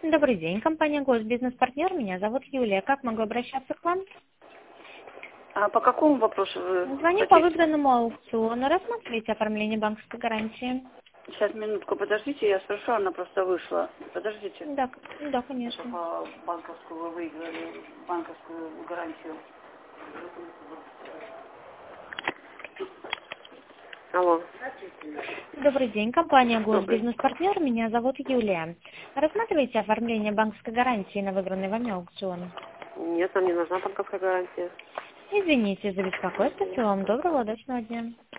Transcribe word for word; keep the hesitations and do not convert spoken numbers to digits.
Добрый день, компания Госбизнес-партнер. Меня зовут Юлия. Как могу обращаться к вам? А по какому вопросу вы Звоню по хотите? выбранному аукциону. Рассмотрите оформление банковской гарантии. Сейчас, минутку, подождите, я спрошу, она просто вышла. Подождите. Да, да, Это конечно. по банковскую вы выиграли, банковскую гарантию. Алло. Добрый день, компания Добрый. Госбизнес-партнер. Меня зовут Юлия. Рассматриваете оформление банковской гарантии на выбранный вами аукцион. Нет, нам не нужна банковская гарантия. Извините за беспокойство. Всего вам доброго, удачного дня.